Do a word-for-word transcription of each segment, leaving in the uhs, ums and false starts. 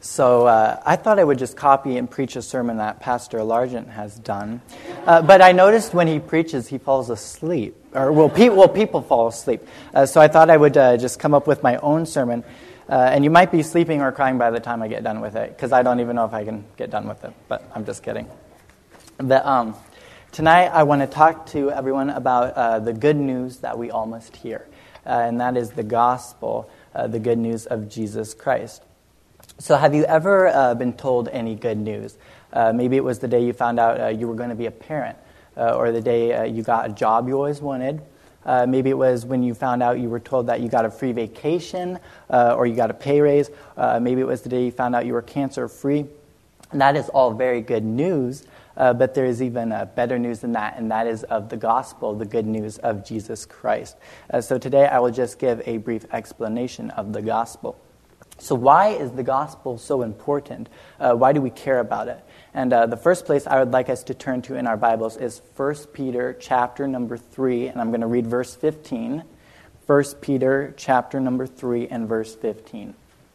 So uh, I thought I would just copy and preach a sermon that Pastor Largent has done. Uh, but I noticed when he preaches, he falls asleep. Or, well, pe- well people fall asleep. Uh, so I thought I would uh, just come up with my own sermon. Uh, and you might be sleeping or crying by the time I get done with it, because I don't even know if I can get done with it. But I'm just kidding. But, um, tonight I want to talk to everyone about uh, the good news that we all must hear. Uh, and that is the gospel, uh, the good news of Jesus Christ. So have you ever uh, been told any good news? Uh, maybe it was the day you found out uh, you were going to be a parent, uh, or the day uh, you got a job you always wanted. Uh, maybe it was when you found out you were told that you got a free vacation, uh, or you got a pay raise. Uh, maybe it was the day you found out you were cancer-free. And that is all very good news, uh, but there is even uh, better news than that, and that is of the gospel, the good news of Jesus Christ. Uh, so today I will just give a brief explanation of the gospel. So why is the gospel so important? Uh, why do we care about it? And uh, the first place I would like us to turn to in our Bibles is First Peter chapter number three, and I'm going to read verse fifteen. First Peter chapter number three and verse fifteen.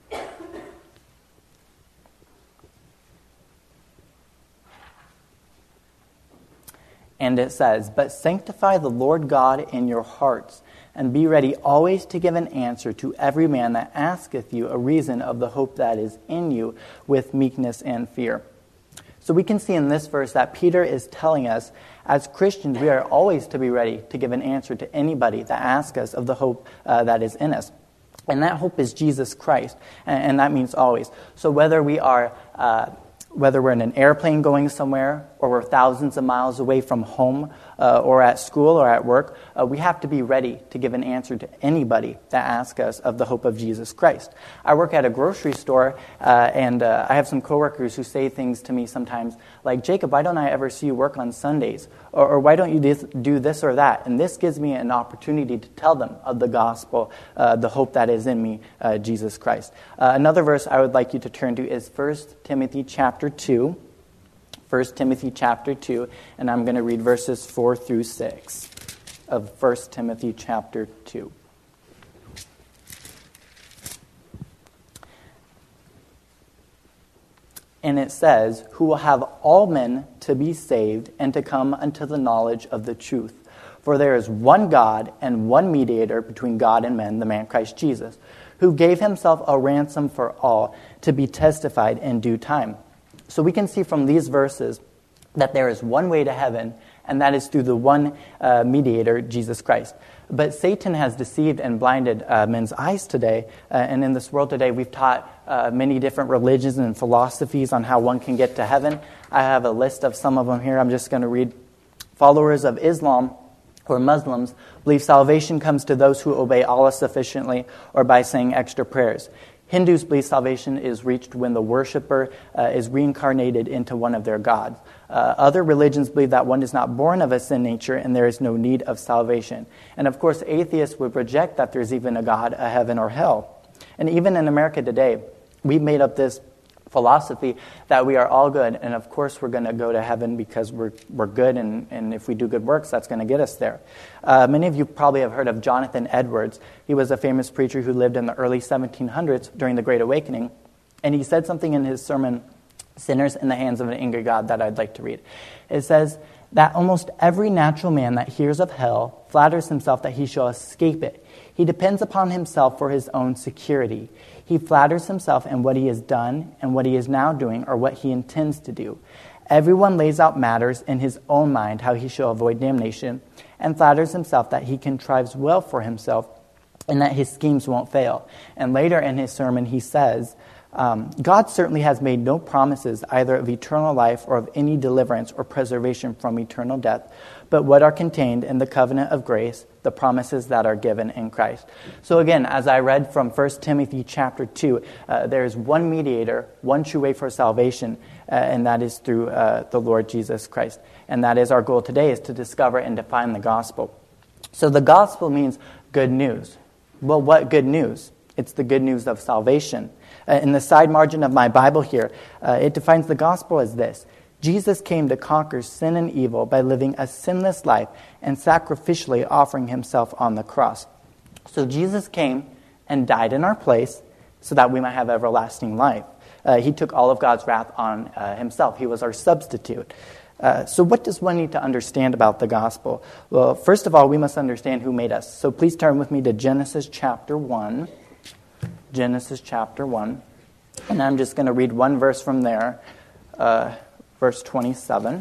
And it says, "But sanctify the Lord God in your hearts, and be ready always to give an answer to every man that asketh you a reason of the hope that is in you, with meekness and fear." So we can see in this verse that Peter is telling us, as Christians, we are always to be ready to give an answer to anybody that asks us of the hope uh, that is in us. And that hope is Jesus Christ, and, and that means always. So whether we are... Uh, Whether we're in an airplane going somewhere, or we're thousands of miles away from home, uh, or at school or at work, uh, we have to be ready to give an answer to anybody that asks us of the hope of Jesus Christ. I work at a grocery store, uh, and uh, I have some coworkers who say things to me sometimes like, "Jacob, why don't I ever see you work on Sundays?" Or, or "Why don't you do this or that?" And this gives me an opportunity to tell them of the gospel, uh, the hope that is in me, uh, Jesus Christ. Uh, another verse I would like you to turn to is First Timothy chapter two. First Timothy chapter two, and I'm going to read verses four through six of First Timothy chapter two. And it says, "Who will have all men to be saved and to come unto the knowledge of the truth. For there is one God and one mediator between God and men, the man Christ Jesus, who gave himself a ransom for all, to be testified in due time." So we can see from these verses that there is one way to heaven, and that is through the one uh, mediator, Jesus Christ. But Satan has deceived and blinded uh, men's eyes today, uh, and in this world today we've taught uh, many different religions and philosophies on how one can get to heaven. I have a list of some of them here. I'm just going to read. Followers of Islam, or Muslims, believe salvation comes to those who obey Allah sufficiently or by saying extra prayers. Hindus believe salvation is reached when the worshiper uh, is reincarnated into one of their gods. Uh, other religions believe that one is not born of a sin nature and there is no need of salvation. And of course, atheists would reject that there's even a God, a heaven, or hell. And even in America today, we've made up this philosophy that we are all good, and of course we're going to go to heaven because we're we're good, and, and if we do good works, that's going to get us there. Uh, many of you probably have heard of Jonathan Edwards. He was a famous preacher who lived in the early seventeen hundreds during the Great Awakening, and he said something in his sermon, "Sinners in the Hands of an Angry God," that I'd like to read. It says that almost every natural man that hears of hell flatters himself that he shall escape it. He depends upon himself for his own security. He flatters himself in what he has done and what he is now doing or what he intends to do. Everyone lays out matters in his own mind how he shall avoid damnation, and flatters himself that he contrives well for himself and that his schemes won't fail. And later in his sermon he says, um, God certainly has made no promises either of eternal life or of any deliverance or preservation from eternal death, but what are contained in the covenant of grace, the promises that are given in Christ. So again, as I read from First Timothy chapter two, uh, there is one mediator, one true way for salvation, uh, and that is through uh, the Lord Jesus Christ. And that is our goal today, is to discover and define the gospel. So the gospel means good news. Well, what good news? It's the good news of salvation. Uh, in the side margin of my Bible here, uh, it defines the gospel as this: Jesus came to conquer sin and evil by living a sinless life and sacrificially offering himself on the cross. So Jesus came and died in our place so that we might have everlasting life. Uh, he took all of God's wrath on uh, himself. He was our substitute. Uh, so what does one need to understand about the gospel? Well, first of all, we must understand who made us. So please turn with me to Genesis chapter one. Genesis chapter one. And I'm just going to read one verse from there, uh, verse twenty-seven.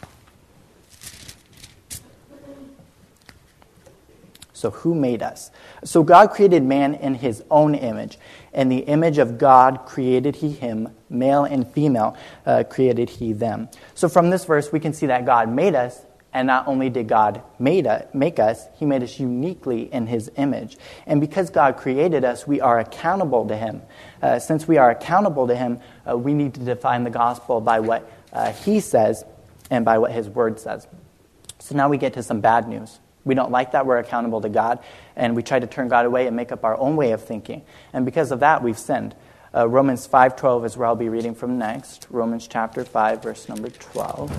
So who made us? So God created man in his own image. In the image of God created he him, male and female uh, created he them. So from this verse we can see that God made us, and not only did God made us, make us, he made us uniquely in his image. And because God created us, we are accountable to him. Uh, since we are accountable to him, uh, we need to define the gospel by what uh, he says and by what his word says. So now we get to some bad news. We don't like that we're accountable to God, and we try to turn God away and make up our own way of thinking. And because of that, we've sinned. Uh, Romans five twelve is where I'll be reading from next. Romans chapter five, verse number twelve.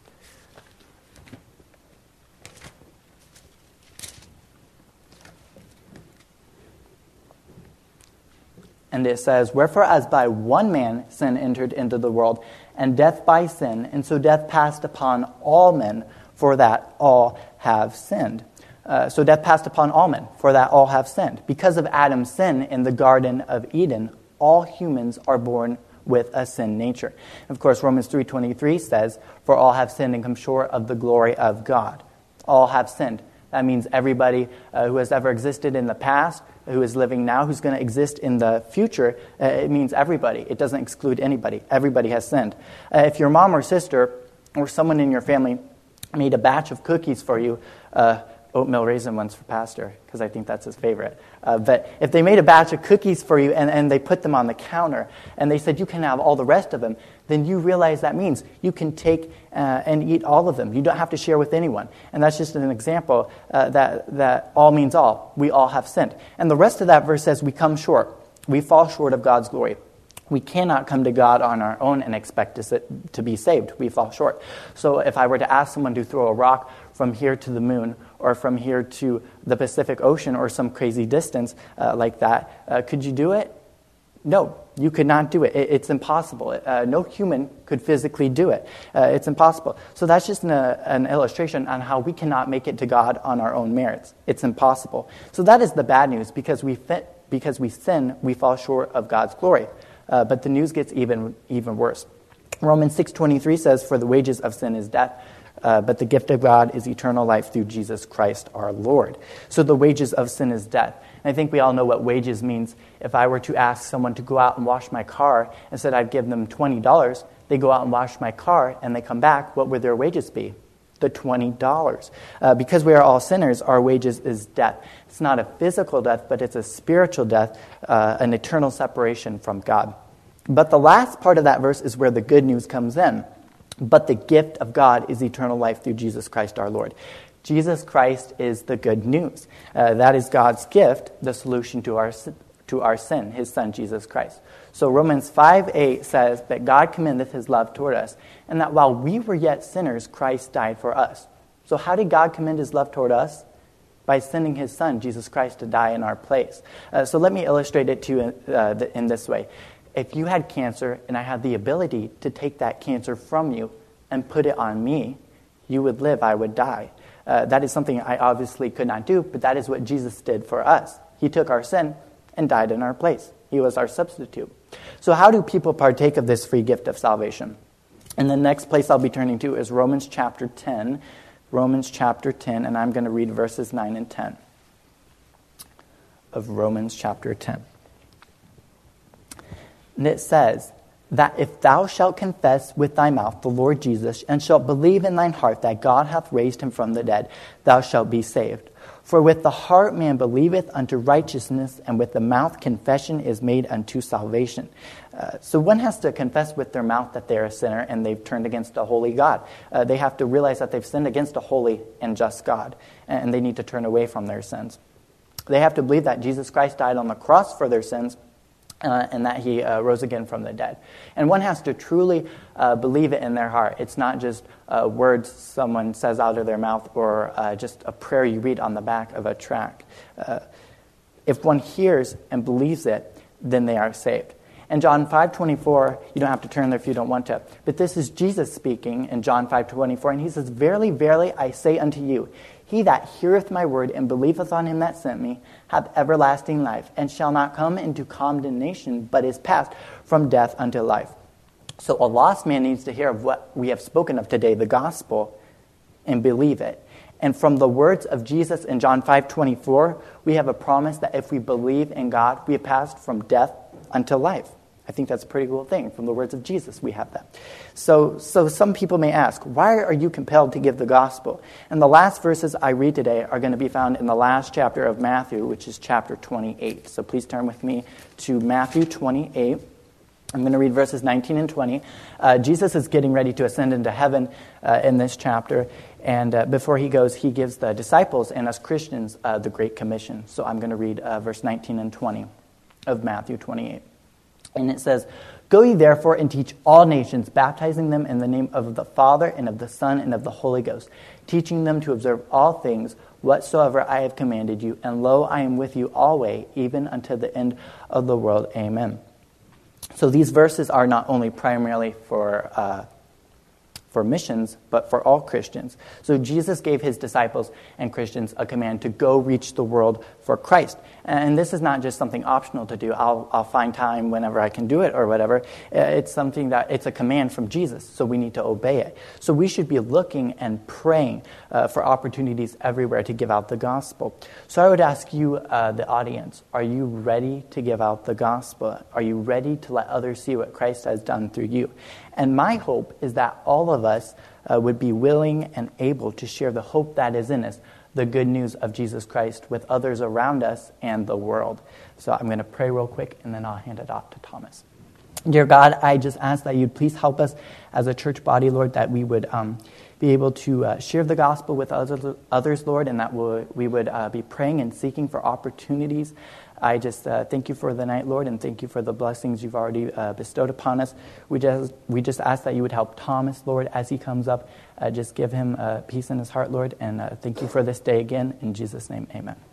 And it says, "Wherefore as by one man sin entered into the world, and death by sin, and so death passed upon all men, for that all have sinned." Uh, so death passed upon all men, for that all have sinned. Because of Adam's sin in the Garden of Eden, all humans are born with a sin nature. Of course, Romans three twenty-three says, "For all have sinned and come short of the glory of God." All have sinned. That means everybody uh, who has ever existed in the past, who is living now, who's going to exist in the future. Uh, it means everybody. It doesn't exclude anybody. Everybody has sinned. Uh, if your mom or sister or someone in your family made a batch of cookies for you, uh, oatmeal raisin ones for Pastor, because I think that's his favorite. Uh, but if they made a batch of cookies for you and, and they put them on the counter and they said you can have all the rest of them, then you realize that means you can take uh, and eat all of them. You don't have to share with anyone. And that's just an example uh, that, that all means all. We all have sinned. And the rest of that verse says we come short. We fall short of God's glory. We cannot come to God on our own and expect to, to be saved. We fall short. So if I were to ask someone to throw a rock from here to the moon or from here to the Pacific Ocean or some crazy distance uh, like that, uh, could you do it? No, you could not do it. it it's impossible. Uh, no human could physically do it. Uh, it's impossible. So that's just an, uh, an illustration on how we cannot make it to God on our own merits. It's impossible. So that is the bad news. Because we fit, because we sin, we fall short of God's glory. Uh, but the news gets even even worse. Romans six twenty-three says, "For the wages of sin is death, uh, but the gift of God is eternal life through Jesus Christ our Lord." So the wages of sin is death. And I think we all know what wages means. If I were to ask someone to go out and wash my car and said I'd give them twenty dollars, they go out and wash my car and they come back, what would their wages be? The twenty dollars. Uh, because we are all sinners, our wages is death. It's not a physical death, but it's a spiritual death, uh, an eternal separation from God. But the last part of that verse is where the good news comes in. But the gift of God is eternal life through Jesus Christ our Lord. Jesus Christ is the good news. Uh, that is God's gift, the solution to our to our sin, his Son, Jesus Christ. So Romans five eight says that God commendeth his love toward us, and that while we were yet sinners, Christ died for us. So how did God commend his love toward us? By sending his Son, Jesus Christ, to die in our place. Uh, so let me illustrate it to you uh, in this way. If you had cancer and I had the ability to take that cancer from you and put it on me, you would live, I would die. Uh, that is something I obviously could not do, but that is what Jesus did for us. He took our sin and died in our place. He was our substitute. So how do people partake of this free gift of salvation? And the next place I'll be turning to is Romans chapter ten. Romans chapter ten, and I'm going to read verses nine and ten of Romans chapter ten. And it says that if thou shalt confess with thy mouth the Lord Jesus, and shalt believe in thine heart that God hath raised him from the dead, thou shalt be saved. For with the heart man believeth unto righteousness, and with the mouth confession is made unto salvation. Uh, so one has to confess with their mouth that they're a sinner and they've turned against a holy God. Uh, they have to realize that they've sinned against a holy and just God, and they need to turn away from their sins. They have to believe that Jesus Christ died on the cross for their sins, Uh, and that he uh, rose again from the dead. And one has to truly uh, believe it in their heart. It's not just uh, words someone says out of their mouth or uh, just a prayer you read on the back of a tract. Uh, if one hears and believes it, then they are saved. In John five twenty-four, you don't have to turn there if you don't want to, but this is Jesus speaking in John five twenty-four, and he says, "Verily, verily, I say unto you, he that heareth my word and believeth on him that sent me hath everlasting life, and shall not come into condemnation, but is passed from death unto life." So a lost man needs to hear of what we have spoken of today, the gospel, and believe it. And from the words of Jesus in John five twenty-four, we have a promise that if we believe in God, we have passed from death unto life. I think that's a pretty cool thing. From the words of Jesus, we have that. So, so some people may ask, why are you compelled to give the gospel? And the last verses I read today are going to be found in the last chapter of Matthew, which is chapter twenty-eight. So please turn with me to Matthew twenty-eight. I'm going to read verses nineteen and twenty. Uh, Jesus is getting ready to ascend into heaven uh, in this chapter. And uh, before he goes, he gives the disciples and us Christians uh, the Great Commission. So I'm going to read uh, verse nineteen and twenty of Matthew twenty-eight. And it says, "Go ye therefore and teach all nations, baptizing them in the name of the Father and of the Son and of the Holy Ghost, teaching them to observe all things whatsoever I have commanded you. And lo, I am with you always, even unto the end of the world. Amen." So these verses are not only primarily for uh, for missions, but for all Christians. So Jesus gave his disciples and Christians a command to go reach the world for Christ. And this is not just something optional to do. I'll, I'll find time whenever I can do it or whatever. It's something that, it's a command from Jesus, so we need to obey it. So we should be looking and praying uh, for opportunities everywhere to give out the gospel. So I would ask you, uh, the audience, are you ready to give out the gospel? Are you ready to let others see what Christ has done through you? And my hope is that all of us uh, would be willing and able to share the hope that is in us, the good news of Jesus Christ, with others around us and the world. So I'm going to pray real quick, and then I'll hand it off to Thomas. Dear God, I just ask that you'd please help us as a church body, Lord, that we would um, be able to uh, share the gospel with others, others Lord, and that we'll, we would uh, be praying and seeking for opportunities. I just uh, thank you for the night, Lord, and thank you for the blessings you've already uh, bestowed upon us. We just we just ask that you would help Thomas, Lord, as he comes up. Uh, just give him uh, peace in his heart, Lord, and uh, thank you for this day again. In Jesus' name, amen.